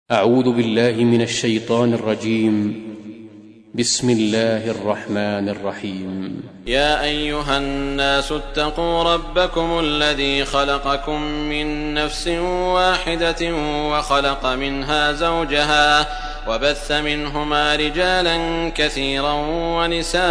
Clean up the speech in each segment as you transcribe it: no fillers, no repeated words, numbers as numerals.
أعوذ بالله من الشيطان الرجيم. بسم الله الرحمن الرحيم. يا أيها الناس اتقوا ربكم الذي خلقكم من نفس واحدة وخلق منها زوجها وبث منهما رجالا كثيرا ونساء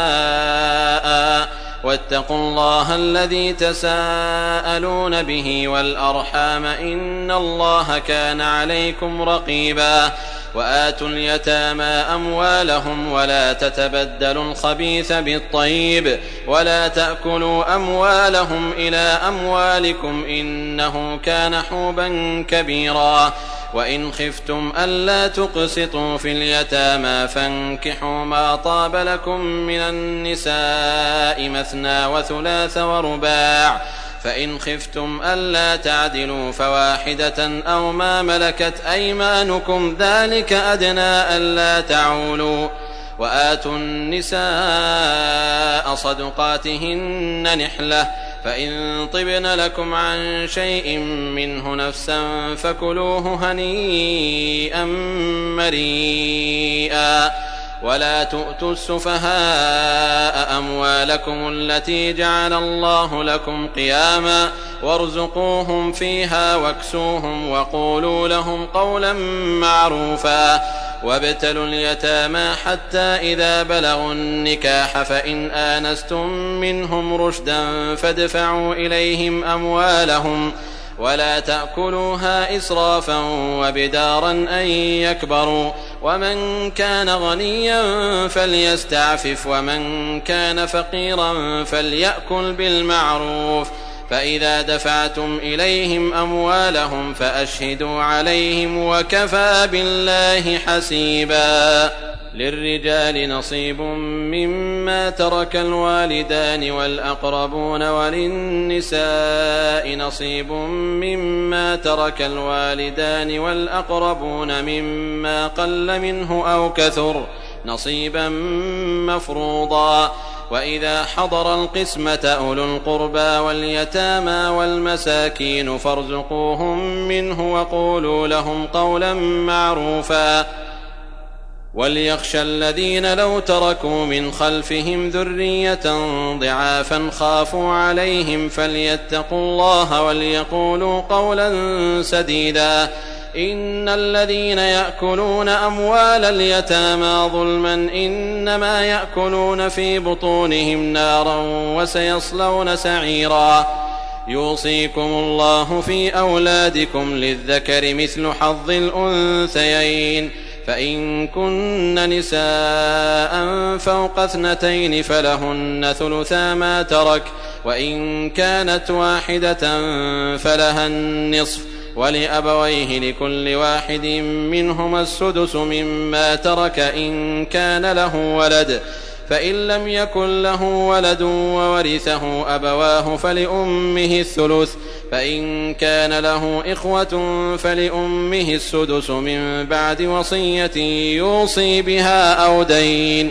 واتقوا الله الذي تساءلون به والأرحام إن الله كان عليكم رقيبا وآتوا اليتامى أموالهم ولا تتبدلوا الخبيث بالطيب ولا تأكلوا أموالهم إلى أموالكم إنه كان حوبا كبيرا وإن خفتم ألا تقسطوا في اليتامى فانكحوا ما طاب لكم من النساء مثنى وثلاث ورباع فإن خفتم ألا تعدلوا فواحدة أو ما ملكت أيمانكم ذلك أدنى ألا تعولوا وآتوا النساء صدقاتهن نحلة فإن طبن لكم عن شيء منه نفسا فكلوه هنيئا مريئا ولا تؤتوا السفهاء أموالكم التي جعل الله لكم قياما وارزقوهم فيها واكسوهم وقولوا لهم قولا معروفا وابتلوا اليتامى حتى إذا بلغوا النكاح فإن آنستم منهم رشدا فادفعوا إليهم أموالهم ولا تأكلوها إسرافا وبدارا أن يكبروا ومن كان غنيا فليستعفف ومن كان فقيرا فليأكل بالمعروف فإذا دفعتم إليهم أموالهم فأشهدوا عليهم وكفى بالله حسيبا. للرجال نصيب مما ترك الوالدان والأقربون وللنساء نصيب مما ترك الوالدان والأقربون مما قل منه أو كثر نصيبا مفروضا وإذا حضر القسمة أولو القربى واليتامى والمساكين فارزقوهم منه وقولوا لهم قولا معروفا وليخشى الذين لو تركوا من خلفهم ذرية ضعافا خافوا عليهم فليتقوا الله وليقولوا قولا سديدا إن الذين يأكلون أموال اليتامى ظلما إنما يأكلون في بطونهم نارا وسيصلون سعيرا يوصيكم الله في أولادكم للذكر مثل حظ الأنثيين فإن كن نساء فوق 2 فلهن ثلثا ما ترك وإن كانت واحدة فلها النصف ولأبويه لكل واحد منهما السدس مما ترك إن كان له ولد فإن لم يكن له ولد وورثه أبواه فلأمه الثلث فإن كان له إخوة فلأمه السدس من بعد وصية يوصي بها أو دين.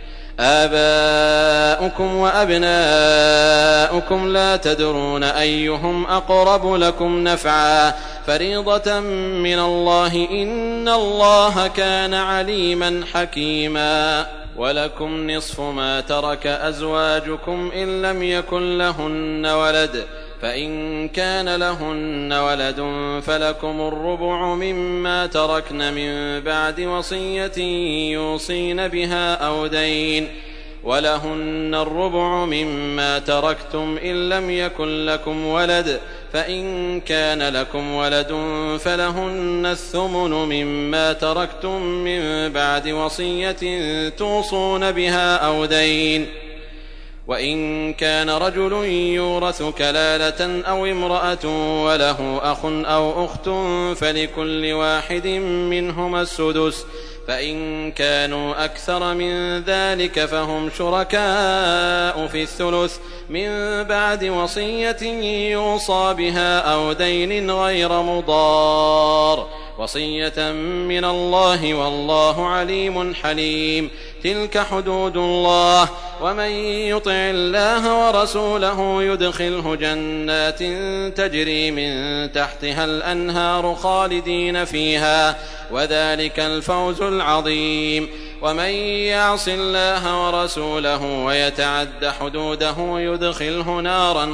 آباؤكم وأبناؤكم لا تدرون أيهم أقرب لكم نفعا فريضة من الله إن الله كان عليما حكيما. ولكم نصف ما ترك أزواجكم إن لم يكن لهن ولد فإن كان لهن ولد فلكم الربع مما تركن من بعد وصية يوصين بها أو دين ولهن الربع مما تركتم إن لم يكن لكم ولد فإن كان لكم ولد فلهن الثمن مما تركتم من بعد وصية توصون بها أو دين وإن كان رجل يورث كلالة أو امرأة وله أخ أو أخت فلكل واحد منهما السدس فإن كانوا أكثر من ذلك فهم شركاء في الثلث من بعد وصية يوصى بها أو دين غير مضار وصية من الله والله عليم حليم. تلك حدود الله، ومن يطع الله ورسوله يدخله جنات تجري من تحتها الأنهار خالدين فيها، وذلك الفوز العظيم. ومن يعص الله ورسوله ويتعد حدوده يدخله نارا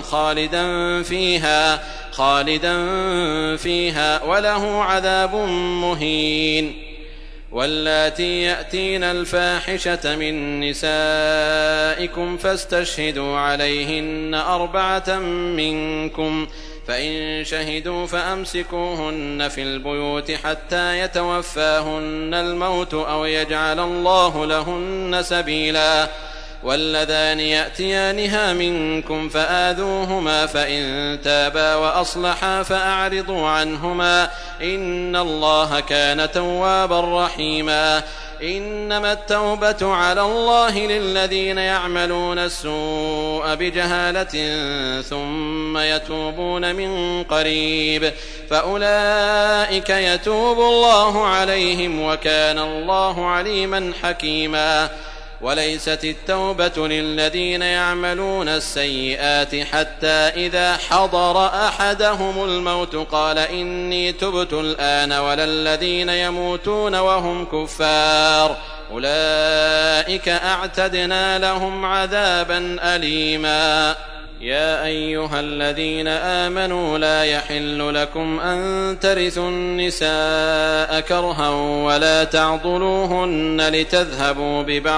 خالدا فيها وله عذاب مهين. واللاتي يأتين الفاحشة من نسائكم فاستشهدوا عليهن 4 منكم، فإن شهدوا فأمسكوهن في البيوت حتى يتوفاهن الموت أو يجعل الله لهن سبيلا. واللذان يأتيانها منكم فآذوهما، فإن تابا وأصلحا فأعرضوا عنهما، إن الله كان توابا رحيما. إنما التوبة على الله للذين يعملون السوء بجهالة ثم يتوبون من قريب، فأولئك يتوب الله عليهم، وكان الله عليما حكيما. وليست التوبة للذين يعملون السيئات حتى إذا حضر أحدهم الموت قال إني تبت الآن، ولا الذين يموتون وهم كفار، أولئك أعتدنا لهم عذابا أليما. يا أيها الذين آمنوا لا يحل لكم أن ترثوا النساء كرها ولا تعضلوهن لتذهبوا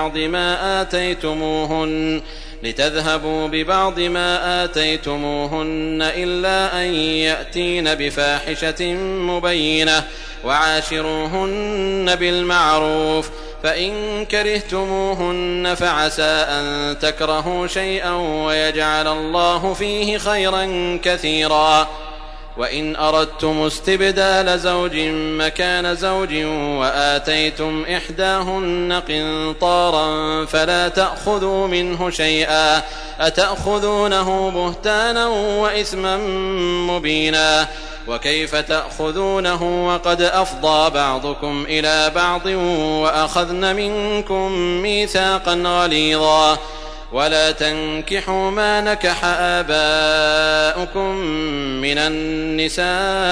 ببعض ما آتيتموهن إلا أن يأتين بفاحشة مبينة، وعاشروهن بالمعروف، فإن كرهتموهن فعسى أن تكرهوا شيئا ويجعل الله فيه خيرا كثيرا. وإن أردتم استبدال زوج مكان زوج وآتيتم إحداهن قنطارا فلا تأخذوا منه شيئا، أتأخذونه بهتانا وإثما مبينا. وكيف تأخذونه وقد أفضى بعضكم إلى بعض وأخذن منكم ميثاقا غليظا. ولا تنكحوا ما نكح آباؤكم من النساء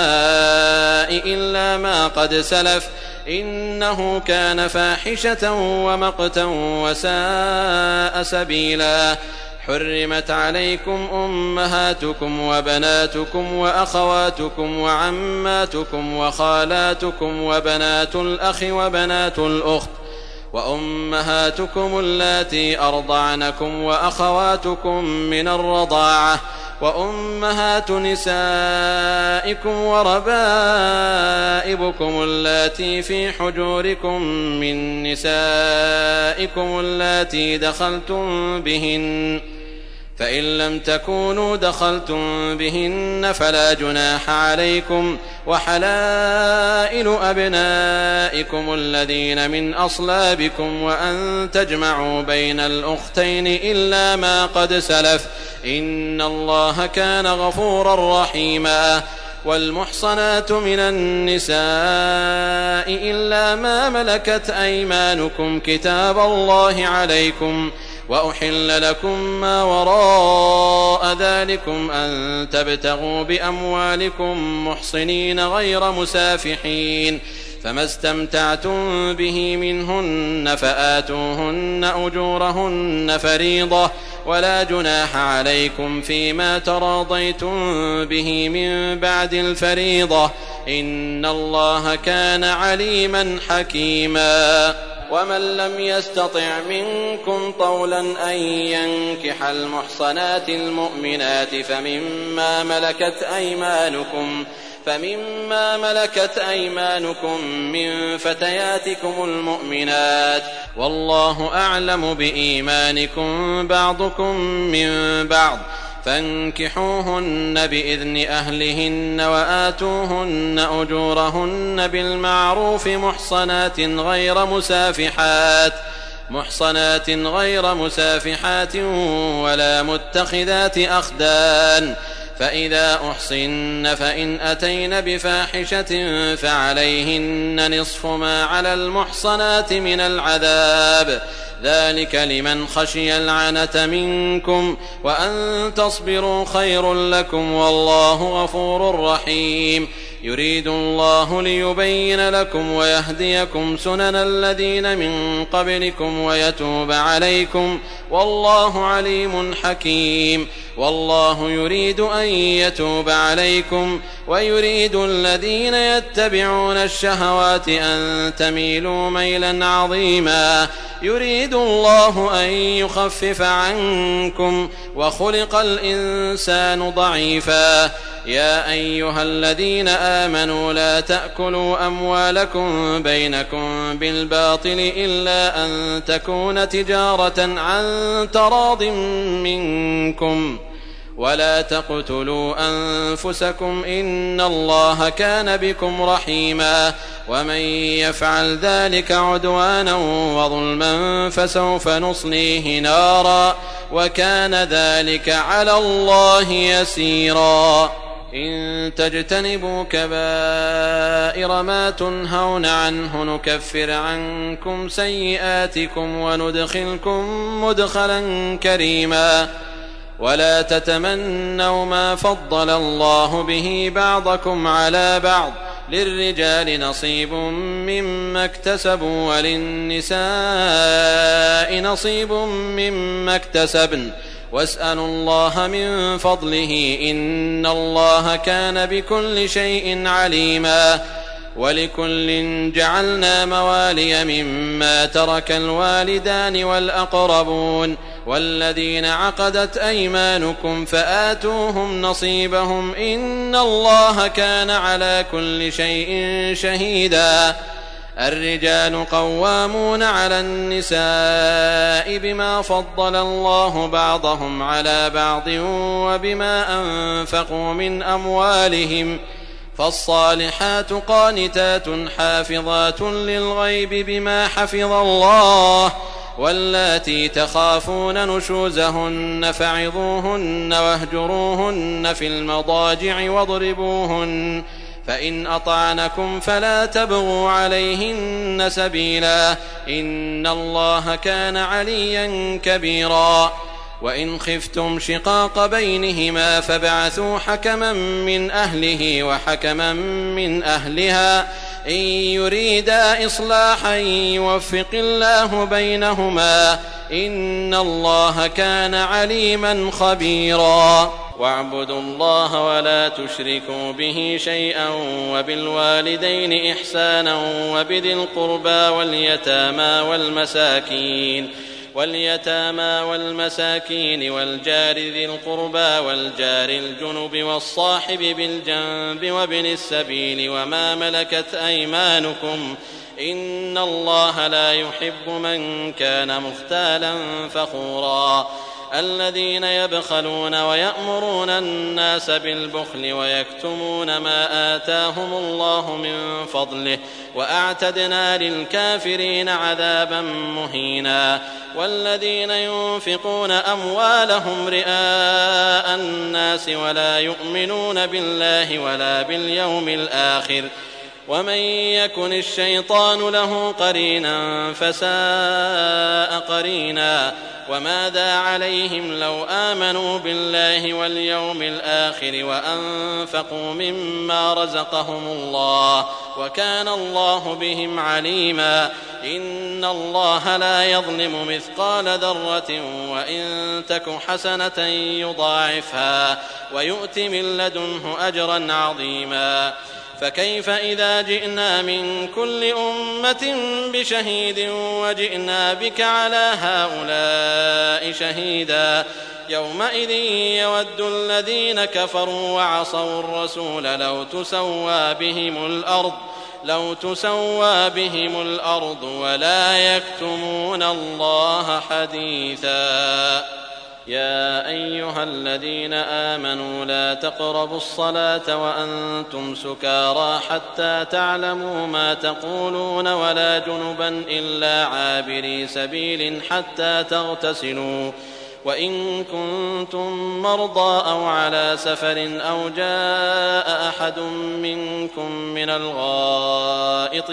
إلا ما قد سلف، إنه كان فاحشة ومقتا وساء سبيلا. حرمت عليكم أمهاتكم وبناتكم وأخواتكم وعماتكم وخالاتكم وبنات الأخ وبنات الأخت وأمهاتكم اللاتي أرضعنكم وأخواتكم من الرضاعة وأمهات نسائكم وربائبكم اللاتي في حجوركم من نسائكم اللاتي دخلتم بهن، فإن لم تكونوا دخلتم بهن فلا جناح عليكم، وحلائل أبنائكم الذين من أصلابكم، وأن تجمعوا بين الأختين إلا ما قد سلف، إن الله كان غفورا رحيما. والمحصنات من النساء إلا ما ملكت أيمانكم كتاب الله عليكم، وأحل لكم ما وراء ذلكم أن تبتغوا بأموالكم محصنين غير مسافحين، فما استمتعتم به منهن فآتوهن أجورهن فريضة، ولا جناح عليكم فيما تراضيتم به من بعد الفريضة، إن الله كان عليما حكيما. ومن لم يستطع منكم طولا أن ينكح المحصنات المؤمنات فمما ملكت أيمانكم من فتياتكم المؤمنات، والله أعلم بإيمانكم بعضكم من بعض، فانكحوهن بإذن أهلهن وآتوهن أجورهن بالمعروف محصنات غير مسافحات ولا متخذات أخدان، فإذا أحصن فإن أتين بفاحشة فعليهن نصف ما على المحصنات من العذاب، ذلك لمن خشي العنة منكم، وأن تصبروا خير لكم، والله غفور رحيم. يريد الله ليبين لكم ويهديكم سنن الذين من قبلكم ويتوب عليكم، والله عليم حكيم. والله يريد أن يتوب عليكم ويريد الذين يتبعون الشهوات أن تميلوا ميلا عظيما. يريد الله أن يخفف عنكم وخلق الإنسان ضعيفا. يا أيها الذين آمنوا لا تأكلوا أموالكم بينكم بالباطل إلا أن تكون تجارة عن تراض منكم، ولا تقتلوا أنفسكم إن الله كان بكم رحيما. ومن يفعل ذلك عدوانا وظلما فسوف نصليه نارا، وكان ذلك على الله يسيرا. إن تجتنبوا كبائر ما تنهون عنه نكفر عنكم سيئاتكم وندخلكم مدخلا كريما. ولا تتمنوا ما فضل الله به بعضكم على بعض، للرجال نصيب مما اكتسبوا وللنساء نصيب مما اكتسبن، واسألوا الله من فضله إن الله كان بكل شيء عليما. ولكل جعلنا موالي مما ترك الوالدان والأقربون والذين عقدت أيمانكم فآتوهم نصيبهم إن الله كان على كل شيء شهيدا. الرجال قوامون على النساء بما فضل الله بعضهم على بعض وبما أنفقوا من أموالهم، فالصالحات قانتات حافظات للغيب بما حفظ الله. واللاتي تخافون نشوزهن فعظوهن واهجروهن في المضاجع واضربوهن، فإن أطعنكم فلا تبغوا عليهن سبيلا إن الله كان عليا كبيرا. وإن خفتم شقاق بينهما فابعثوا حكما من أهله وحكما من أهلها إن يريدا إصلاحا يوفق الله بينهما إن الله كان عليما خبيرا. واعبدوا الله ولا تشركوا به شيئا وبالوالدين إحسانا وبذي القربى واليتامى والمساكين والجار ذي القربى والجار الجنب والصاحب بالجنب وابن السبيل وما ملكت أيمانكم إن الله لا يحب من كان مختالا فخورا. الذين يبخلون ويأمرون الناس بالبخل ويكتمون ما آتاهم الله من فضله وأعتدنا للكافرين عذابا مهينا. والذين ينفقون أموالهم رئاء الناس ولا يؤمنون بالله ولا باليوم الآخر ومن يكن الشيطان له قرينا فساء قرينا. وماذا عليهم لو آمنوا بالله واليوم الآخر وأنفقوا مما رزقهم الله وكان الله بهم عليما. إن الله لا يظلم مثقال ذرة وإن تك حسنة يضاعفها ويؤت من لدنه أجرا عظيما. فكيف إذا جئنا من كل أمة بشهيد وجئنا بك على هؤلاء شهيدا يومئذ يود الذين كفروا وعصوا الرسول لو تسوى بهم الأرض ولا يكتمون الله حديثا. يا أيها الذين آمنوا لا تقربوا الصلاة وأنتم سكارى حتى تعلموا ما تقولون ولا جنبا إلا عابري سبيل حتى تغتسلوا وإن كنتم مرضى أو على سفر أو جاء أحد منكم من الغائط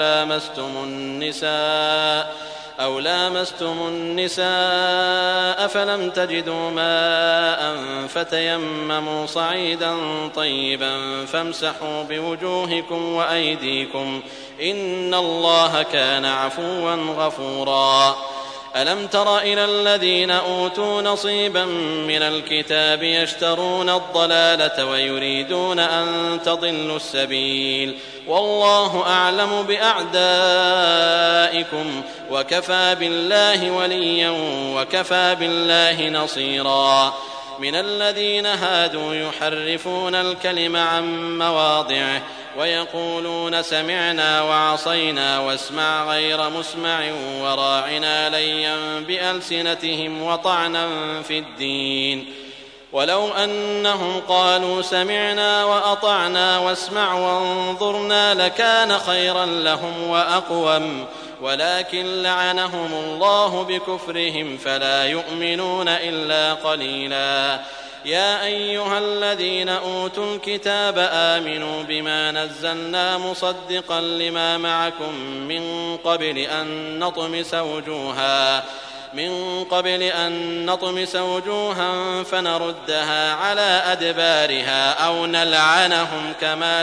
أو لامستم النساء فلم تجدوا ماء فتيمموا صعيدا طيبا فامسحوا بوجوهكم وأيديكم إن الله كان عفوا غفورا. ألم تر إلى الذين أوتوا نصيبا من الكتاب يشترون الضلالة ويريدون أن تضلوا السبيل والله أعلم بأعدائكم وكفى بالله وليا وكفى بالله نصيرا. من الذين هادوا يحرفون الكلم عن مواضعه ويقولون سمعنا وعصينا واسمع غير مسمع وراعنا ليا بألسنتهم وطعنا في الدين ولو أنهم قالوا سمعنا وأطعنا واسمع وانظرنا لكان خيرا لهم وأقوم ولكن لعنهم الله بكفرهم فلا يؤمنون إلا قليلا. يا أيها الذين أوتوا الكتاب آمنوا بما نزلنا مصدقا لما معكم من قبل أن نطمس وجوها فنردها على أدبارها أو نلعنهم كما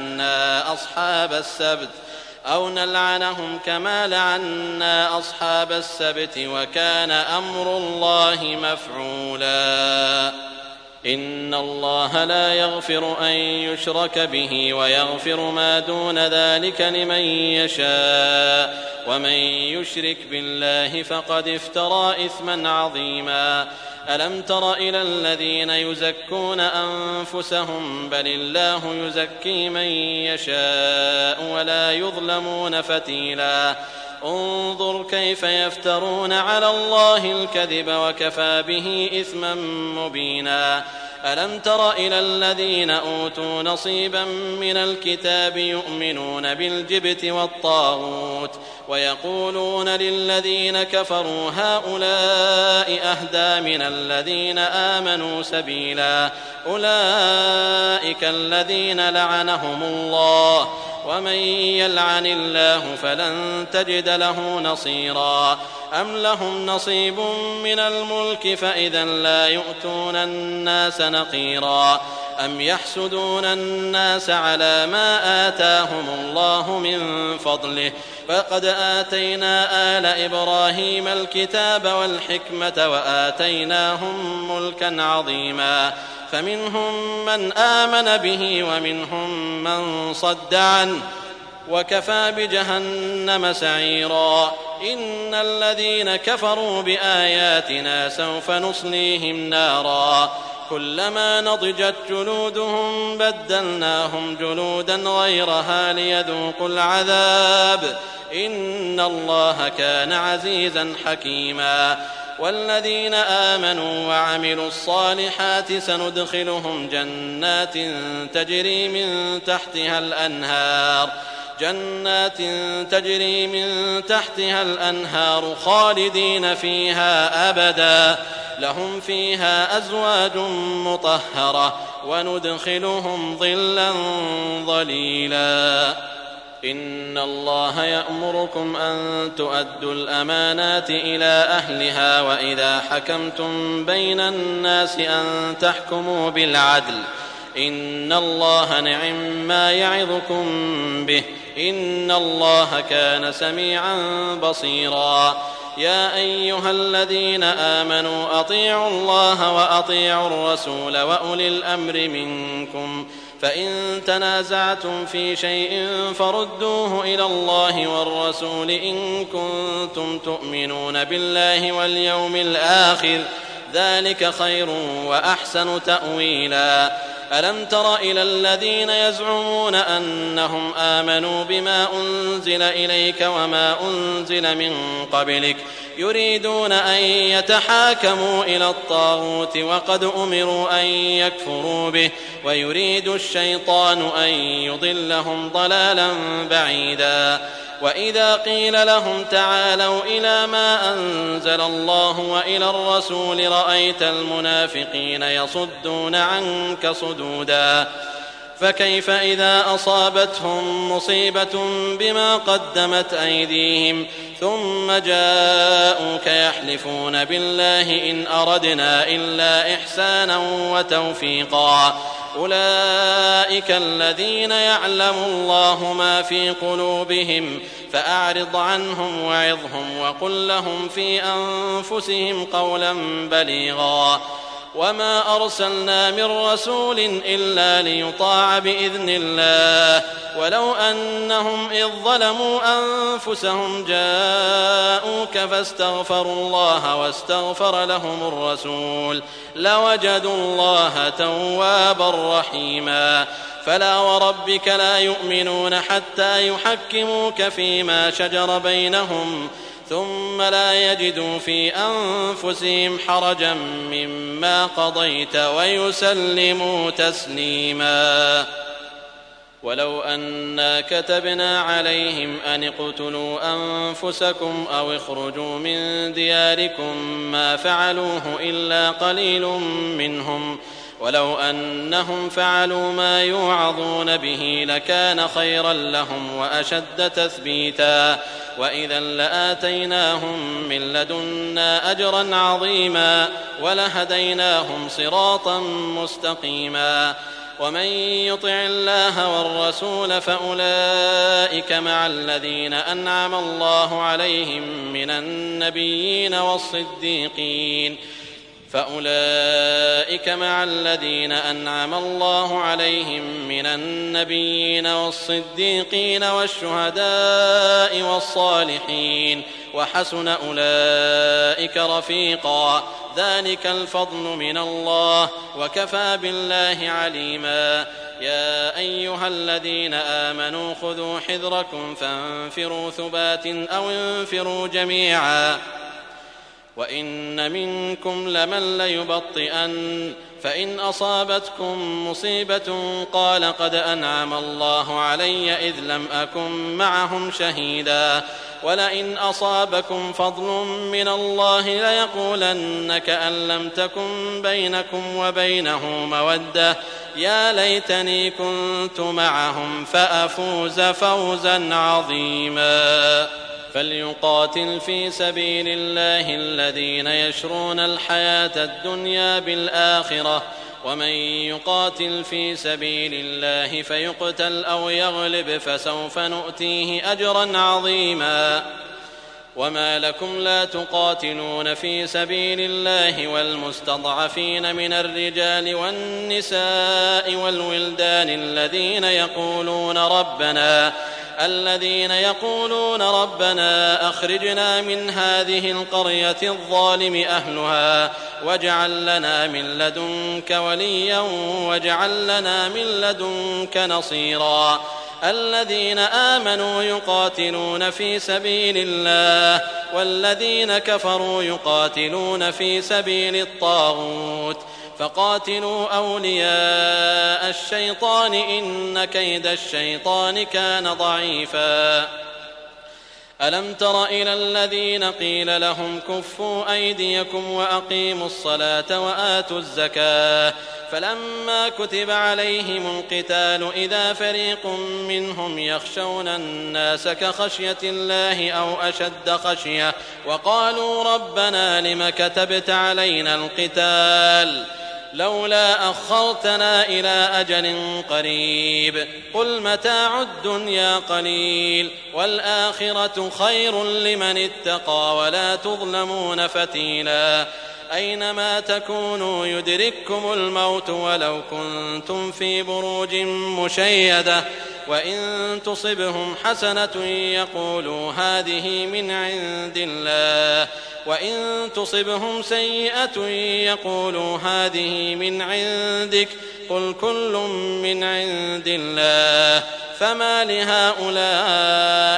لعنا أصحاب السبت وكان أمر الله مفعولا. إن الله لا يغفر أن يشرك به ويغفر ما دون ذلك لمن يشاء ومن يشرك بالله فقد افترى إثما عظيما. ألم تر إلى الذين يزكون أنفسهم بل الله يزكي من يشاء ولا يظلمون فتيلا. انظر كيف يفترون على الله الكذب وكفى به إثما مبينا. ألم تر إلى الذين أوتوا نصيبا من الكتاب يؤمنون بالجبت والطاغوت ويقولون للذين كفروا هؤلاء أهدى من الذين آمنوا سبيلا. أولئك الذين لعنهم الله ومن يلعن الله فلن تجد له نصيرا. أم لهم نصيب من الملك فإذا لا يؤتون الناس نقيرا. أم يحسدون الناس على ما آتاهم الله من فضله فقد آتينا آل إبراهيم الكتاب والحكمة وآتيناهم ملكا عظيما. فمنهم من آمن به ومنهم من صد عنه وكفى بجهنم سعيرا. إن الذين كفروا بآياتنا سوف نصليهم نارا كلما نضجت جلودهم بدلناهم جلودا غيرها ليذوقوا العذاب إن الله كان عزيزا حكيما. والذين آمنوا وعملوا الصالحات سندخلهم جنات تجري من تحتها الأنهار خالدين فيها أبدا لهم فيها أزواج مطهرة وندخلهم ظلا ظليلا. إن الله يأمركم أن تؤدوا الأمانات إلى أهلها وإذا حكمتم بين الناس أن تحكموا بالعدل إن الله نعم ما يعظكم به إن الله كان سميعا بصيرا. يا أيها الذين آمنوا أطيعوا الله وأطيعوا الرسول وأولي الأمر منكم فإن تنازعتم في شيء فردوه إلى الله والرسول إن كنتم تؤمنون بالله واليوم الآخر ذلك خير وأحسن تأويلا. ألم تر إلى الذين يزعمون أنهم آمنوا بما أنزل إليك وما أنزل من قبلك يريدون أن يتحاكموا إلى الطاغوت وقد أمروا أن يكفروا به ويريد الشيطان أن يضلهم ضلالا بعيدا. وإذا قيل لهم تعالوا إلى ما أنزل الله وإلى الرسول رأيت المنافقين يصدون عنك صدودا. فكيف إذا أصابتهم مصيبة بما قدمت أيديهم ثم جاءوك يحلفون بالله إن أردنا إلا إحسانا وتوفيقا أولئك الذين يعلم الله ما في قلوبهم فأعرض عنهم وعظهم وقل لهم في أنفسهم قولا بليغا. وما أرسلنا من رسول إلا ليطاع بإذن الله ولو أنهم إذ ظلموا أنفسهم جاءوك فاستغفروا الله واستغفر لهم الرسول لوجدوا الله توابا رحيما. فلا وربك لا يؤمنون حتى يحكموك فيما شجر بينهم ثم لا يجدوا في أنفسهم حرجا مما قضيت ويسلموا تسليما. ولو أنا كتبنا عليهم أن اقتلوا أنفسكم أو اخرجوا من دياركم ما فعلوه إلا قليل منهم ولو أنهم فعلوا ما يوعظون به لكان خيرا لهم وأشد تثبيتا وإذا لآتيناهم من لدنا أجرا عظيما ولهديناهم صراطا مستقيما. ومن يطع الله والرسول فأولئك مع الذين أنعم الله عليهم من النبيين والصديقين والشهداء والصالحين وحسن أولئك رفيقا ذلك الفضل من الله وكفى بالله عليما. يا أيها الذين آمنوا خذوا حذركم فانفروا ثبات أو انفروا جميعا وإن منكم لمن ليبطئن فإن أصابتكم مصيبة قال قد أنعم الله علي إذ لم أكن معهم شهيدا ولئن أصابكم فضل من الله ليقولن كأن لم تكن بينكم وبينه مودة يا ليتني كنت معهم فأفوز فوزا عظيما. فليقاتل في سبيل الله الذين يشرون الحياة الدنيا بالآخرة ومن يقاتل في سبيل الله فيقتل أو يغلب فسوف نؤتيه أجرا عظيما. وما لكم لا تقاتلون في سبيل الله والمستضعفين من الرجال والنساء والولدان الذين يقولون ربنا أخرجنا من هذه القرية الظالم أهلها واجعل لنا من لدنك وليا واجعل لنا من لدنك نصيرا. الذين آمنوا يقاتلون في سبيل الله والذين كفروا يقاتلون في سبيل الطاغوت فقاتلوا أولياء الشيطان إن كيد الشيطان كان ضعيفا. ألم تر إلى الذين قيل لهم كفوا أيديكم وأقيموا الصلاة وآتوا الزكاة فلما كتب عليهم القتال إذا فريق منهم يخشون الناس كخشية الله أو أشد خشية وقالوا ربنا لم كتبت علينا القتال لولا أخرتنا إلى أجل قريب قل متاع الدنيا قليل والآخرة خير لمن اتقى ولا تظلمون فتيلا. أينما تكونوا يدرككم الموت ولو كنتم في بروج مشيدة وإن تصبهم حسنة يقولوا هذه من عند الله وإن تصبهم سيئة يقولوا هذه من عندك قل كل من عند الله فما لهؤلاء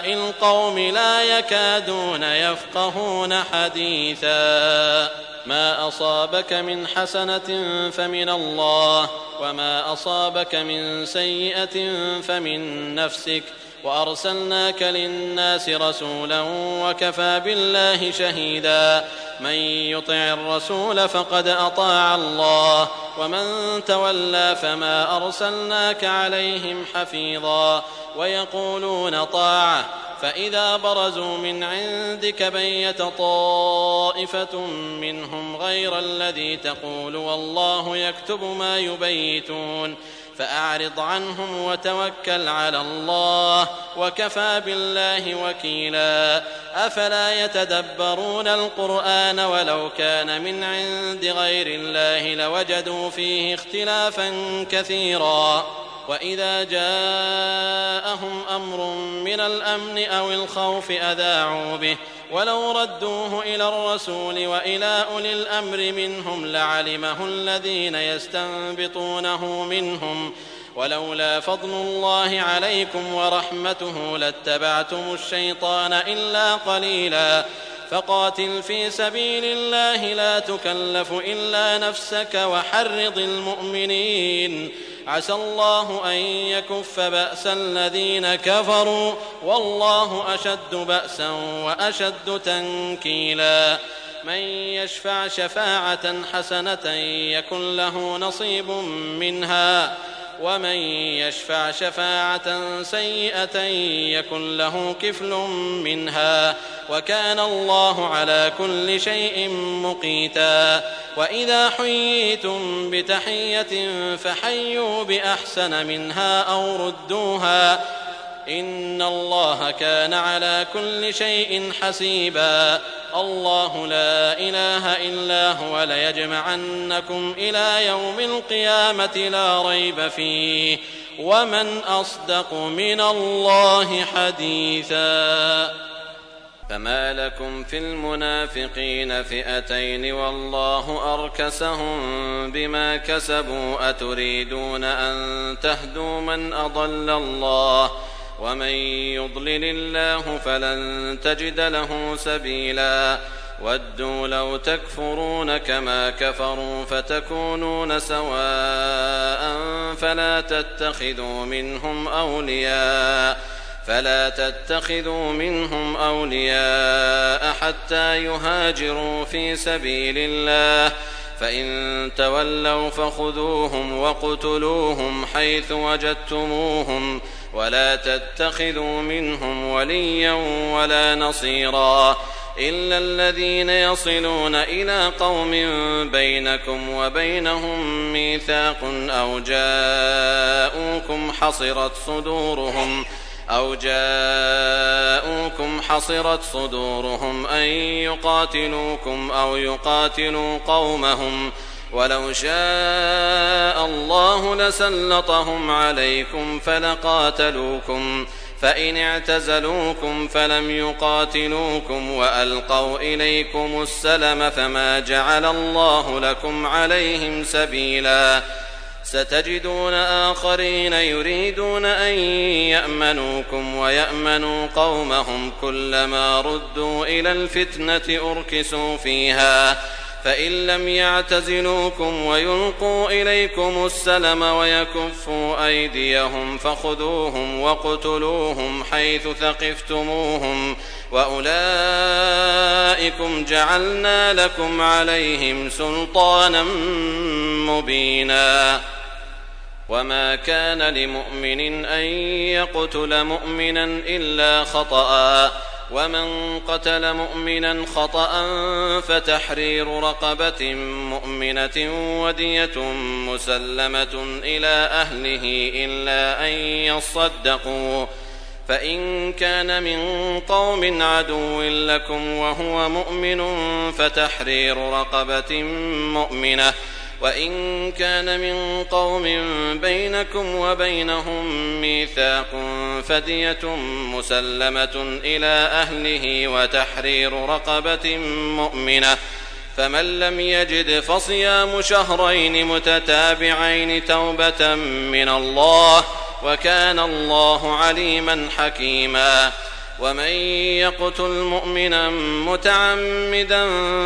القوم لا يكادون يفقهون حديثا. ما أصابك من حسنة فمن الله، وما أصابك من سيئة فمن نفسك، وأرسلناك للناس رسولا وكفى بالله شهيدا. من يطع الرسول فقد أطاع الله، ومن تولى فما أرسلناك عليهم حفيظا. ويقولون طاعة، فإذا برزوا من عندك بيت طائفة منهم غير الذي تقول والله يكتب ما يبيتون، فأعرض عنهم وتوكل على الله، وكفى بالله وكيلا. أفلا يتدبرون القرآن ولو كان من عند غير الله لوجدوا فيه اختلافا كثيرا. وإذا جاءهم أمر من الأمن أو الخوف أذاعوا به، ولو ردوه إلى الرسول وإلى أولي الأمر منهم لعلمه الذين يستنبطونه منهم، ولولا فضل الله عليكم ورحمته لاتبعتم الشيطان إلا قليلا. فقاتل في سبيل الله لا تكلف إلا نفسك وحرض المؤمنين، عسى الله أن يكف بأس الذين كفروا، والله أشد بأسا وأشد تنكيلا. من يشفع شفاعة حسنة يكن له نصيب منها، ومن يشفع شفاعة سيئة يكن له كفل منها، وكان الله على كل شيء مقيتا. وإذا حييتم بتحية فحيوا بأحسن منها أو ردوها، إن الله كان على كل شيء حسيبا. الله لا إله إلا هو ليجمعنكم إلى يوم القيامة لا ريب فيه، ومن أصدق من الله حديثا. فما لكم في المنافقين فئتين والله أركسهم بما كسبوا، أتريدون أن تهدوا من أضل الله، ومن يضلل الله فلن تجد له سبيلا. ودوا لو تكفرون كما كفروا فتكونون سواء فلا تتخذوا منهم أولياء حتى يهاجروا في سبيل الله، فإن تولوا فخذوهم وقتلوهم حيث وجدتموهم، ولا تتخذوا منهم وليا ولا نصيرا إلا الذين يصلون إلى قوم بينكم وبينهم ميثاق أو جاءوكم حصرت صدورهم أن يقاتلوكم أو يقاتلوا قومهم، ولو شاء الله لسلطهم عليكم فلقاتلوكم، فإن اعتزلوكم فلم يقاتلوكم وألقوا إليكم السلم فما جعل الله لكم عليهم سبيلا. ستجدون آخرين يريدون أن يأمنوكم ويأمنوا قومهم، كلما ردوا إلى الفتنة أركسوا فيها، فإن لم يعتزلوكم ويلقوا إليكم السلم ويكفوا أيديهم فخذوهم وقتلوهم حيث ثقفتموهم، وأولئكم جعلنا لكم عليهم سلطانا مبينا. وما كان لمؤمن أن يقتل مؤمنا إلا خطأ، ومن قتل مؤمنا خطأ فتحرير رقبة مؤمنة ودية مسلمة إلى أهله إلا أن يصدقوا، فإن كان من قوم عدو لكم وهو مؤمن فتحرير رقبة مؤمنة، وإن كان من قوم بينكم وبينهم ميثاق فدية مسلمة إلى أهله وتحرير رقبة مؤمنة، فمن لم يجد فصيام شهرين متتابعين توبة من الله، وكان الله عليما حكيما. ومن يقتل مؤمنا متعمدا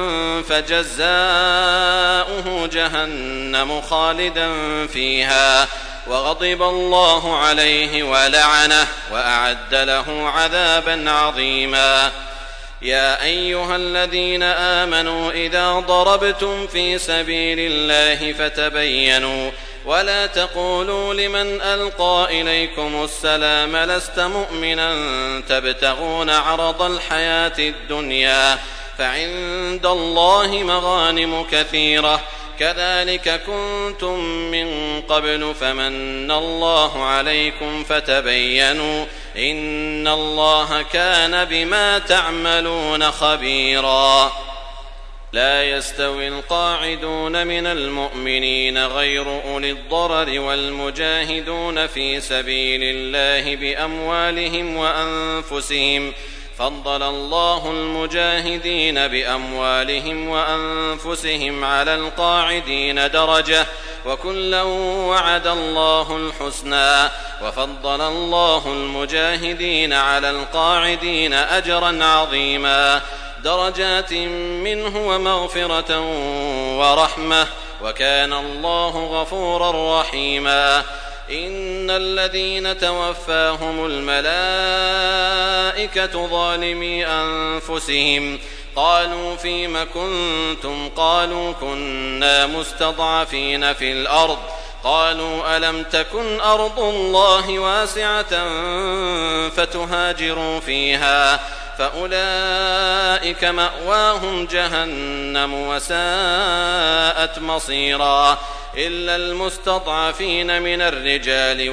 فجزاؤه جهنم خالدا فيها وغضب الله عليه ولعنه وأعد له عذابا عظيما. يا أيها الذين آمنوا إذا ضربتم في سبيل الله فتبينوا ولا تقولوا لمن ألقى إليكم السلام لست مؤمنا تبتغون عرض الحياة الدنيا فعند الله مغانم كثيرة كذلك كنتم من قبل فمن الله عليكم فتبينوا إن الله كان بما تعملون خبيرا. لا يستوي القاعدون من المؤمنين غير أولي الضرر والمجاهدون في سبيل الله بأموالهم وأنفسهم فضل الله المجاهدين بأموالهم وأنفسهم على القاعدين درجة وكلا وعد الله الحسنى وفضل الله المجاهدين على القاعدين أجرا عظيما درجات منه ومغفرة ورحمة وكان الله غفورا رحيما. إن الذين توفاهم الملائكة ظالمي أنفسهم قالوا فيم كنتم قالوا كنا مستضعفين في الأرض قالوا ألم تكن أرض الله واسعة فتهاجروا فيها فأولئك مأواهم جهنم وساءت مصيرا إلا المستضعفين من الرجال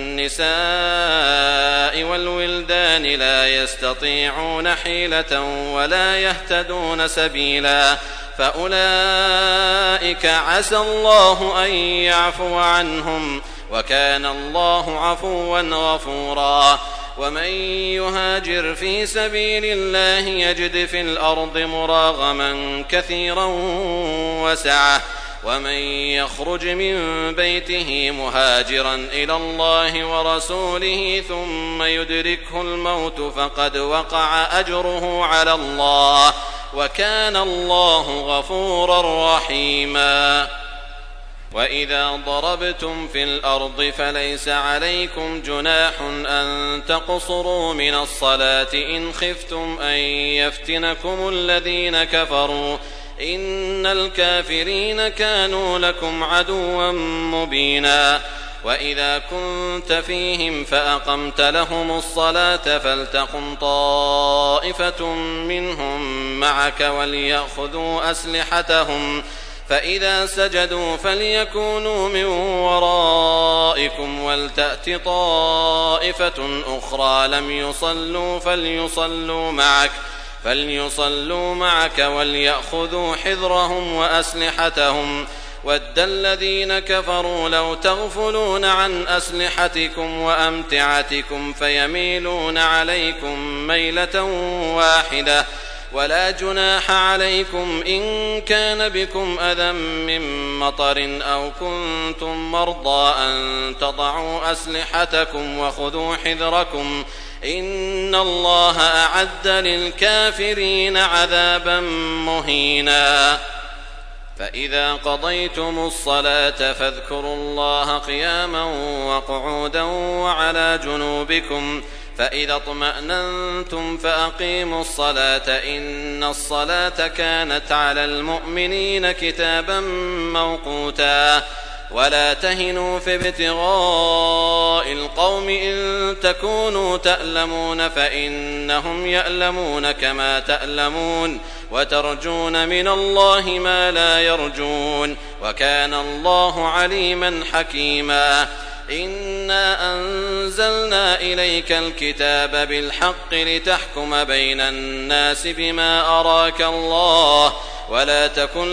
والنساء والولدان لا يستطيعون حيلة ولا يهتدون سبيلا فأولئك عسى الله أن يعفو عنهم وكان الله عفوا غفورا. ومن يهاجر في سبيل الله يجد في الأرض مراغما كثيرا وسعة ومن يخرج من بيته مهاجرا إلى الله ورسوله ثم يدركه الموت فقد وقع أجره على الله وكان الله غفورا رحيما. وإذا ضربتم في الأرض فليس عليكم جناح أن تقصروا من الصلاة إن خفتم أن يفتنكم الذين كفروا إن الكافرين كانوا لكم عدوا مبينا. وإذا كنت فيهم فأقمت لهم الصلاة فلتقم طائفة منهم معك وليأخذوا أسلحتهم فإذا سجدوا فليكونوا من ورائكم ولتأت طائفة أخرى لم يصلوا فليصلوا معك وليأخذوا حذرهم وأسلحتهم ود الذين كفروا لو تغفلون عن أسلحتكم وأمتعتكم فيميلون عليكم ميلة واحدة ولا جناح عليكم إن كان بكم أذى من مطر أو كنتم مرضى أن تضعوا أسلحتكم وخذوا حذركم إن الله أعد للكافرين عذابا مهينا. فإذا قضيتم الصلاة فاذكروا الله قياما وقعودا وعلى جنوبكم فإذا اطمأننتم فأقيموا الصلاة إن الصلاة كانت على المؤمنين كتابا موقوتا. ولا تهنوا في ابتغاء القوم إن تكونوا تألمون فإنهم يألمون كما تألمون وترجون من الله ما لا يرجون وكان الله عليما حكيما. إنا أنزلنا إليك الكتاب بالحق لتحكم بين الناس بما أراك الله ولا تكن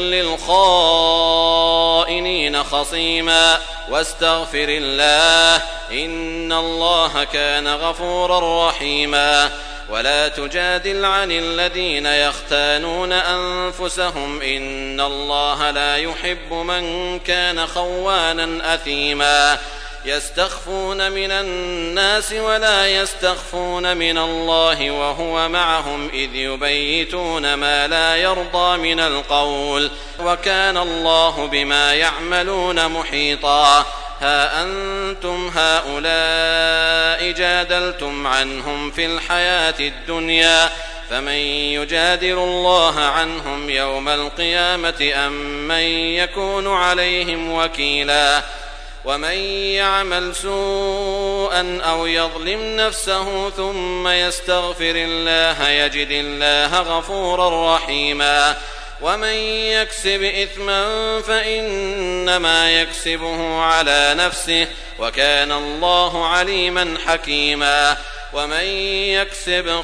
للخائنين خصيما واستغفر الله إن الله كان غفورا رحيما. ولا تجادل عن الذين يختانون أنفسهم إن الله لا يحب من كان خوانا أثيما. يستخفون من الناس ولا يستخفون من الله وهو معهم إذ يبيتون ما لا يرضى من القول وكان الله بما يعملون محيطا. ها أنتم هؤلاء جادلتم عنهم في الحياة الدنيا فمن يجادل الله عنهم يوم القيامة أم من يكون عليهم وكيلا. ومن يعمل سوءا أو يظلم نفسه ثم يستغفر الله يجد الله غفورا رحيما. ومن يكسب إثما فإنما يكسبه على نفسه وكان الله عليما حكيما. ومن يكسب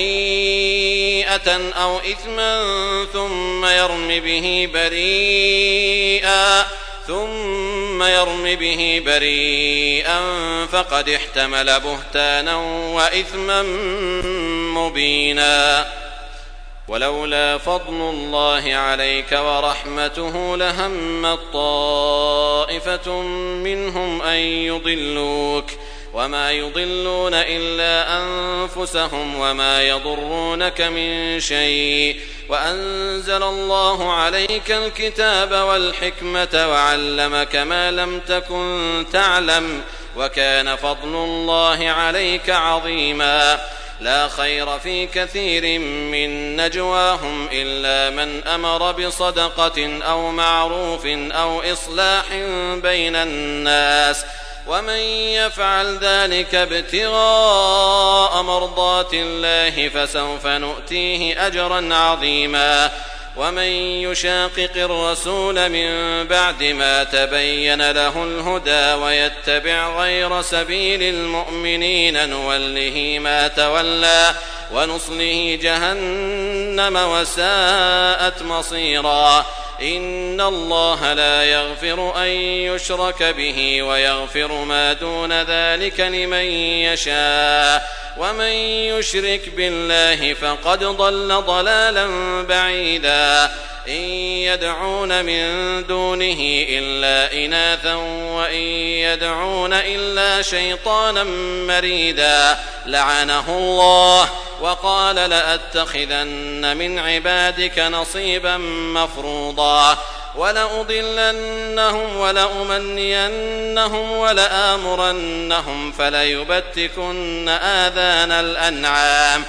خطيئة أو إثما ثم يرم به بريئا فقد احتمل بهتانا وإثما مبينا. ولولا فضل الله عليك ورحمته لهمت طائفة منهم أن يضلوك وما يضلون إلا أنفسهم وما يضرونك من شيء وأنزل الله عليك الكتاب والحكمة وعلمك ما لم تكن تعلم وكان فضل الله عليك عظيما. لا خير في كثير من نجواهم إلا من أمر بصدقة أو معروف أو إصلاح بين الناس ومن يفعل ذلك ابتغاء مرضات الله فسوف نؤتيه أجرا عظيما. ومن يشاقق الرسول من بعد ما تبين له الهدى ويتبع غير سبيل المؤمنين نوله ما تولى ونصله جهنم وساءت مصيرا. إن الله لا يغفر أن يشرك به ويغفر ما دون ذلك لمن يشاء ومن يشرك بالله فقد ضل ضلالا بعيدا. إن يدعون من دونه إلا إناثا وإن يدعون إلا شيطانا مريدا لعنه الله وقال لأتخذن من عبادك نصيبا مفروضا. ولأضلنهم ولأمنينهم ولآمرنهم فليبتكن آذان الأنعام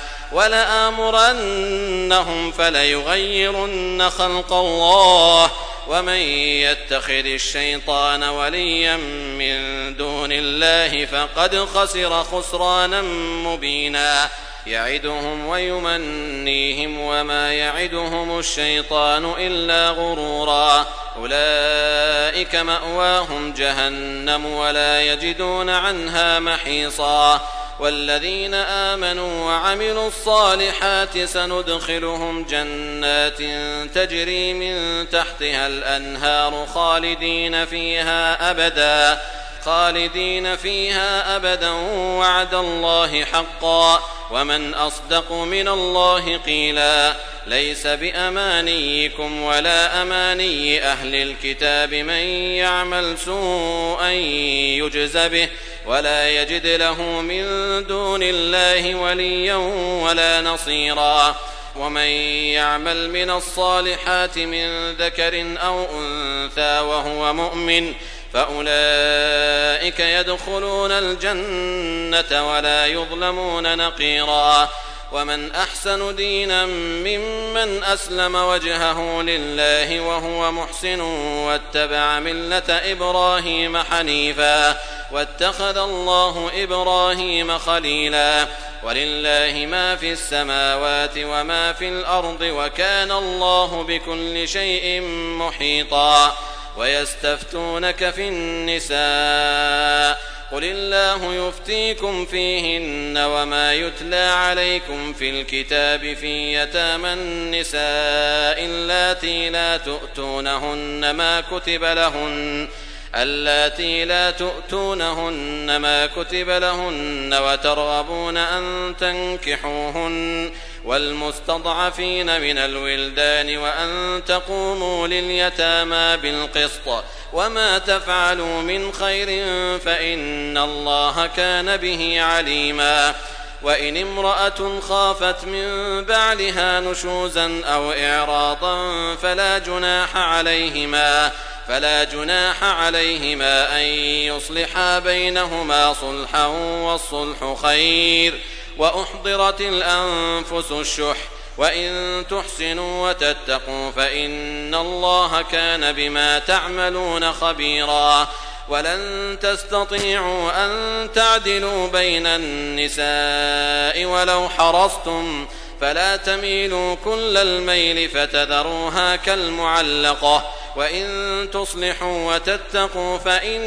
ولآمرنهم فليغيرن خلق الله. ومن يتخذ الشيطان وليا من دون الله فقد خسر خسرانا مبينا. يعدهم ويمنيهم وما يعدهم الشيطان إلا غرورا. أولئك مأواهم جهنم ولا يجدون عنها محيصا. والذين آمنوا وعملوا الصالحات سندخلهم جنات تجري من تحتها الأنهار خالدين فيها أبدا وعد الله حقا ومن أصدق من الله قيلا. ليس بأمانيكم ولا أماني أهل الكتاب من يعمل سوءا يجز به ولا يجد له من دون الله وليا ولا نصيرا. ومن يعمل من الصالحات من ذكر أو أنثى وهو مؤمن فأولئك يدخلون الجنة ولا يظلمون نقيرا. ومن أحسن دينا ممن أسلم وجهه لله وهو محسن واتبع ملة إبراهيم حنيفا واتخذ الله إبراهيم خليلا. ولله ما في السماوات وما في الأرض وكان الله بكل شيء محيطا. ويستفتونك في النساء قل الله يفتيكم فيهن وما يتلى عليكم في الكتاب في يتامى النساء اللاتي لا تؤتونهن ما كتب لهن اللاتي لا تؤتونهن ما كتب لهن وترغبون أن تنكحوهن والمستضعفين من الولدان وأن تقوموا لليتامى بالقسط وما تفعلوا من خير فإن الله كان به عليما. وإن امرأة خافت من بعلها نشوزا أو إعراضا فلا جناح عليهما أن يصلحا بينهما صلحا والصلح خير. وأحضرت الأنفس الشح وإن تحسنوا وتتقوا فإن الله كان بما تعملون خبيرا. ولن تستطيعوا أن تعدلوا بين النساء ولو حرصتم فلا تميلوا كل الميل فتذروها كالمعلقة. وإن تصلحوا وتتقوا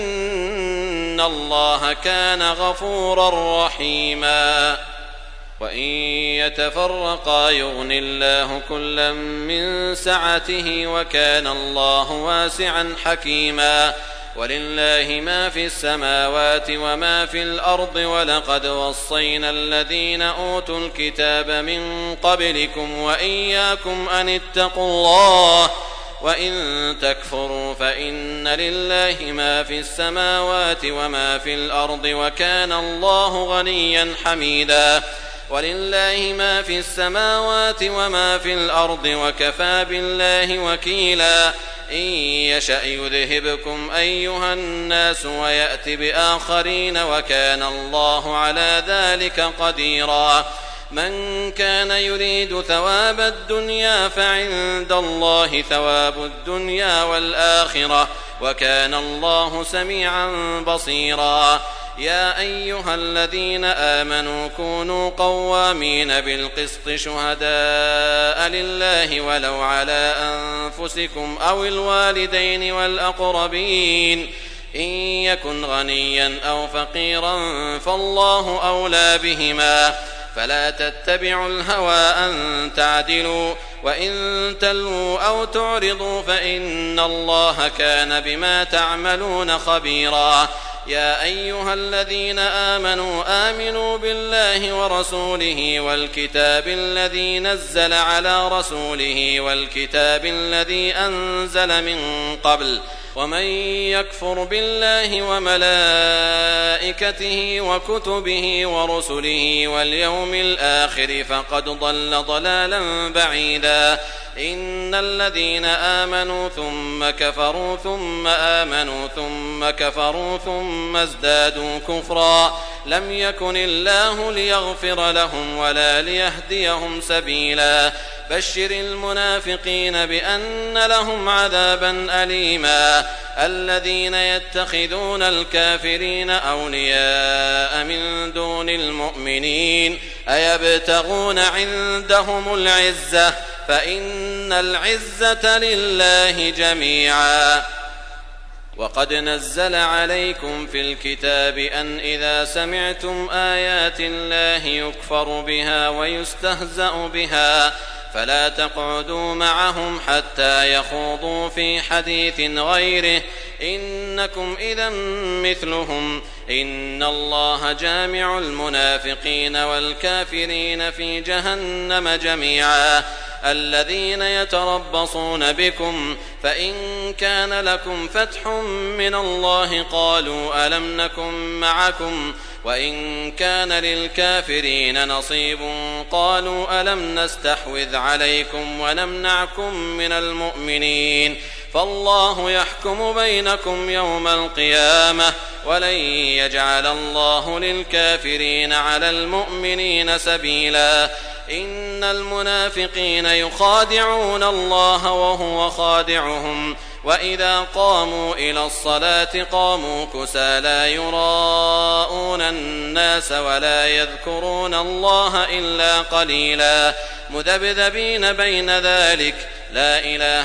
فإن الله كان غفورا رحيما. وإن يتفرقا يغن الله كلا من سعته وكان الله واسعا حكيما. ولله ما في السماوات وما في الأرض ولقد وصينا الذين أوتوا الكتاب من قبلكم وإياكم أن اتقوا الله وإن تكفروا فإن لله ما في السماوات وما في الأرض وكان الله غنيا حميدا. ولله ما في السماوات وما في الأرض وكفى بالله وكيلا. إن يشأ يذهبكم أيها الناس ويأت بآخرين وكان الله على ذلك قديرا. من كان يريد ثواب الدنيا فعند الله ثواب الدنيا والآخرة وكان الله سميعا بصيرا. يا أيها الذين آمنوا كونوا قوامين بالقسط شهداء لله ولو على أنفسكم أو الوالدين والأقربين إن يكن غنيا أو فقيرا فالله أولى بهما فلا تتبعوا الهوى أن تعدلوا وإن تلووا أو تعرضوا فإن الله كان بما تعملون خبيرا. يا أيها الذين آمنوا بالله ورسوله والكتاب الذي نزل على رسوله والكتاب الذي أنزل من قبل ومن يكفر بالله وملائكته وكتبه ورسله واليوم الآخر فقد ضل ضلالا بعيدا. إن الذين آمنوا ثم كفروا ثم آمنوا ثم كفروا ثم ازدادوا كفرا لم يكن الله ليغفر لهم ولا ليهديهم سبيلا. بشر المنافقين بأن لهم عذابا أليما. الذين يتخذون الكافرين أولياء من دون المؤمنين أيبتغون عندهم العزة فإن العزة لله جميعا. وقد نزل عليكم في الكتاب أن إذا سمعتم آيات الله يكفر بها ويستهزأ بها فلا تقعدوا معهم حتى يخوضوا في حديث غيره إنكم إذا مثلهم إن الله جامع المنافقين والكافرين في جهنم جميعا. الذين يتربصون بكم فإن كان لكم فتح من الله قالوا ألم نكن معكم وإن كان للكافرين نصيب قالوا ألم نستحوذ عليكم ونمنعكم من المؤمنين فالله يحكم بينكم يوم القيامة ولن يجعل الله للكافرين على المؤمنين سبيلا. إن المنافقين يخادعون الله وهو خادعهم وإذا قاموا إلى الصلاة قاموا كسى لا يراءون الناس ولا يذكرون الله إلا قليلا مذبذبين بين ذلك لا إله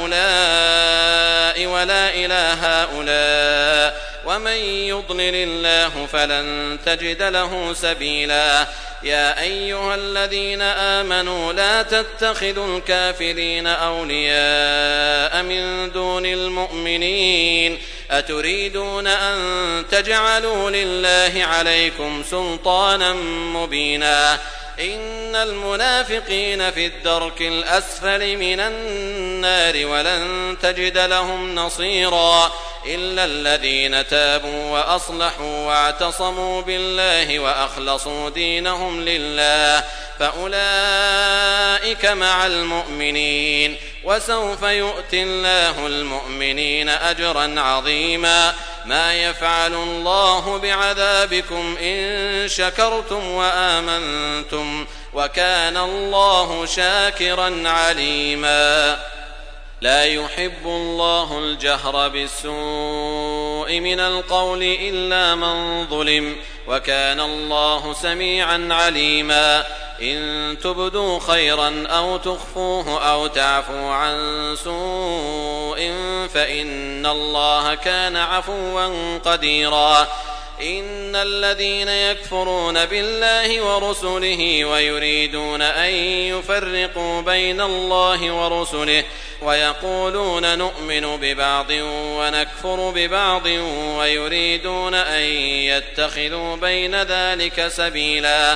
هؤلاء ولا إله هؤلاء ومن يضلل الله فلن تجد له سبيلا. يا أيها الذين آمنوا لا تتخذوا الكافرين أولياء من دون المؤمنين أتريدون أن تجعلوا لله عليكم سلطانا مبينا إن المنافقين في الدرك الأسفل من النار ولن تجد لهم نصيرا إلا الذين تابوا وأصلحوا واعتصموا بالله وأخلصوا دينهم لله فأولئك مع المؤمنين وسوف يؤتي الله المؤمنين أجرا عظيما ما يفعل الله بعذابكم إن شكرتم وآمنتم وكان الله شاكرا عليما لا يحب الله الجهر بالسوء من القول إلا من ظلم وكان الله سميعا عليما إن تبدوا خيرا أو تخفوه أو تعفوا عن سوء فإن الله كان عفوا قديرا إن الذين يكفرون بالله ورسله ويريدون أن يفرقوا بين الله ورسله ويقولون نؤمن ببعض ونكفر ببعض ويريدون أن يتخذوا بين ذلك سبيلا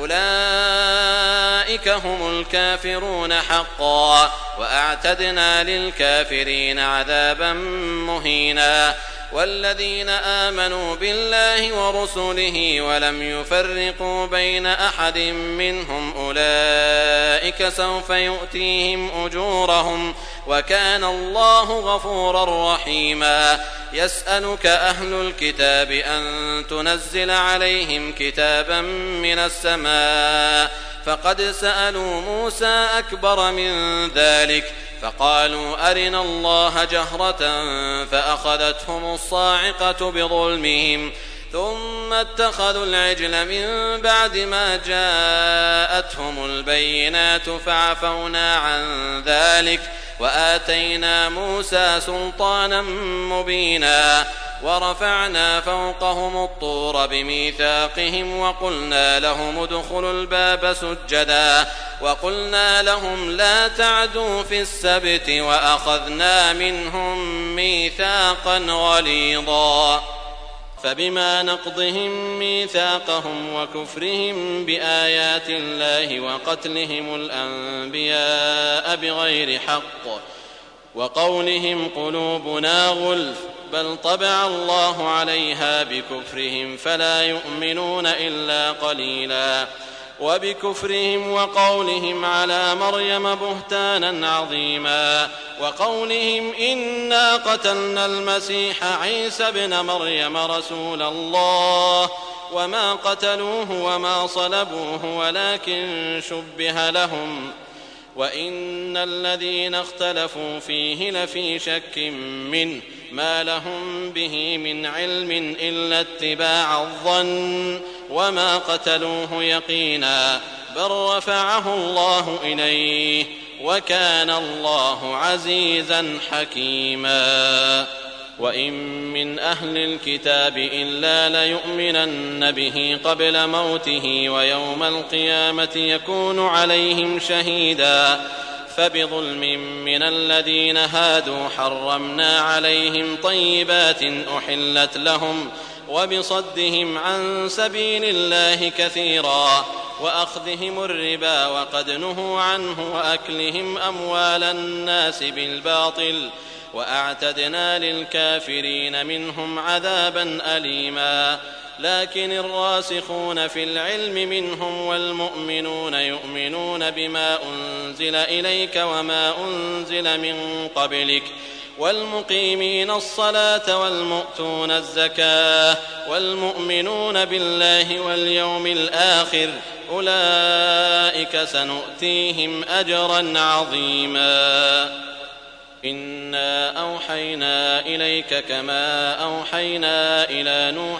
أولئك هم الكافرون حقا وأعتدنا للكافرين عذابا مهينا والذين آمنوا بالله ورسله ولم يفرقوا بين أحد منهم أولئك سوف يؤتيهم أجورهم وكان الله غفورا رحيما يسألك أهل الكتاب أن تنزل عليهم كتابا من السماء فقد سألوا موسى أكبر من ذلك فقالوا أرنا الله جهرة فأخذتهم الصاعقة بظلمهم ثم اتخذوا العجل من بعد ما جاءتهم البينات فعفونا عن ذلك وآتينا موسى سلطانا مبينا ورفعنا فوقهم الطور بميثاقهم وقلنا لهم ادخلوا الباب سجدا وقلنا لهم لا تعدوا في السبت وأخذنا منهم ميثاقا غليظا فبما نقضهم ميثاقهم وكفرهم بآيات الله وقتلهم الأنبياء بغير حق وقولهم قلوبنا غلف بل طبع الله عليها بكفرهم فلا يؤمنون إلا قليلا وبكفرهم وقولهم على مريم بهتانا عظيما وقولهم إنا قتلنا المسيح عيسى ابن مريم رسول الله وما قتلوه وما صلبوه ولكن شبه لهم وإن الذين اختلفوا فيه لفي شك منه ما لهم به من علم إلا اتباع الظن وما قتلوه يقينا بل رفعه الله إليه وكان الله عزيزا حكيما وإن من أهل الكتاب إلا ليؤمنن به قبل موته ويوم القيامة يكون عليهم شهيدا فبظلم من الذين هادوا حرمنا عليهم طيبات أحلت لهم وبصدهم عن سبيل الله كثيرا وأخذهم الربا وقد نهوا عنه وأكلهم أموال الناس بالباطل وأعتدنا للكافرين منهم عذابا أليما لكن الراسخون في العلم منهم والمؤمنون يؤمنون بما أنزل إليك وما أنزل من قبلك والمقيمين الصلاة والمؤتون الزكاة والمؤمنون بالله واليوم الآخر أولئك سنؤتيهم أجرا عظيما إنا أوحينا إليك كما أوحينا إلى نوح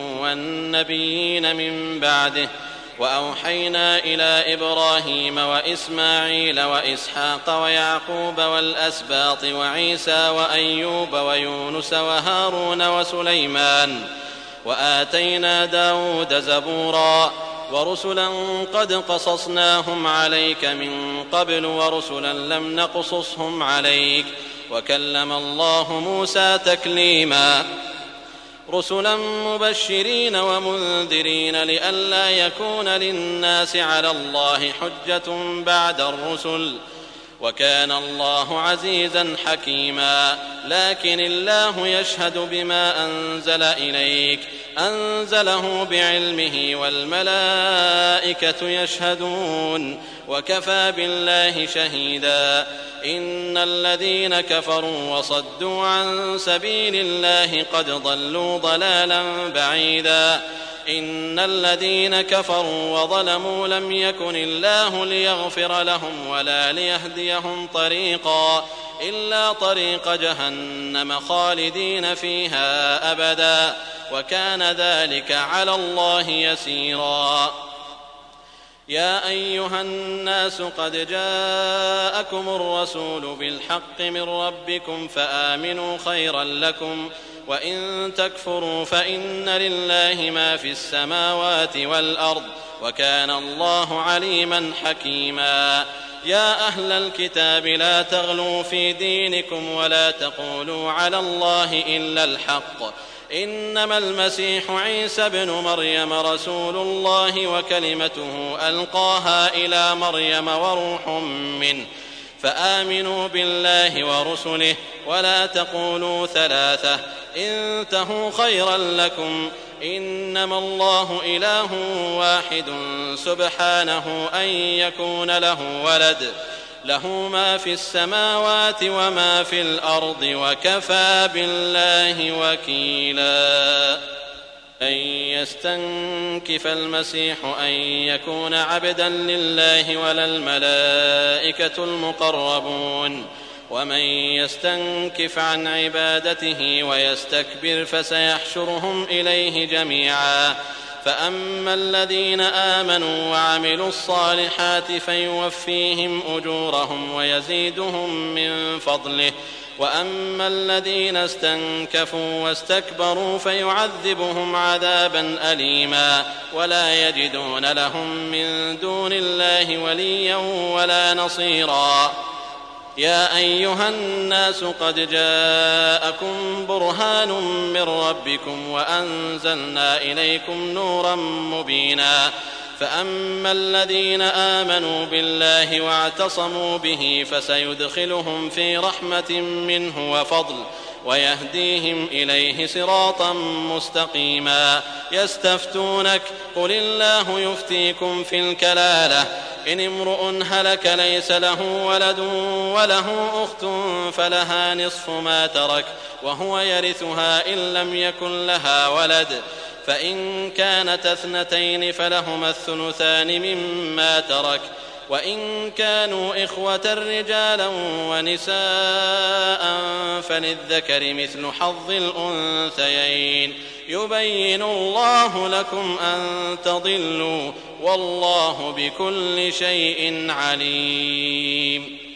والنبيين من بعده وأوحينا إلى إبراهيم وإسماعيل وإسحاق ويعقوب والأسباط وعيسى وأيوب ويونس وهارون وسليمان وآتينا داود زبورا ورسلا قد قصصناهم عليك من قبل ورسلا لم نقصصهم عليك وكلم الله موسى تكليما رسلا مبشرين ومنذرين لئلا يكون للناس على الله حجة بعد الرسل وكان الله عزيزا حكيما لكن الله يشهد بما أنزل إليك أنزله بعلمه والملائكة يشهدون وكفى بالله شهيدا إن الذين كفروا وصدوا عن سبيل الله قد ضلوا ضلالا بعيدا إن الذين كفروا وظلموا لم يكن الله ليغفر لهم ولا ليهديهم طريقا إلا طريق جهنم خالدين فيها أبدا وكان ذلك على الله يسيرا يا أيها الناس قد جاءكم الرسول بالحق من ربكم فآمنوا خيرا لكم وإن تكفروا فإن لله ما في السماوات والأرض وكان الله عليما حكيما يا أهل الكتاب لا تغلوا في دينكم ولا تقولوا على الله إلا الحق إنما المسيح عيسى بن مريم رسول الله وكلمته ألقاها إلى مريم وروح منه فآمنوا بالله ورسله ولا تقولوا ثلاثة انتهوا خيرا لكم إنما الله إله واحد سبحانه أن يكون له ولد له ما في السماوات وما في الأرض وكفى بالله وكيلا أن يستنكف المسيح أن يكون عبدا لله ولا الملائكة المقربون ومن يستنكف عن عبادته ويستكبر فسيحشرهم إليه جميعا فأما الذين آمنوا وعملوا الصالحات فيوفيهم أجورهم ويزيدهم من فضله وأما الذين استنكفوا واستكبروا فيعذبهم عذابا أليما ولا يجدون لهم من دون الله وليا ولا نصيرا يا أيها الناس قد جاءكم برهان من ربكم وأنزلنا إليكم نورا مبينا فأما الذين آمنوا بالله واعتصموا به فسيدخلهم في رحمة منه وفضل ويهديهم إليه صراطا مستقيما يستفتونك قل الله يفتيكم في الكلالة إن امرؤ هلك ليس له ولد وله أخت فلها نصف ما ترك وهو يرثها إن لم يكن لها ولد فإن كانت اثنتين فلهما الثلثان مما ترك وإن كانوا إخوة رجالا ونساء فللذكر مثل حظ الأنثيين يبين الله لكم أن تضلوا والله بكل شيء عليم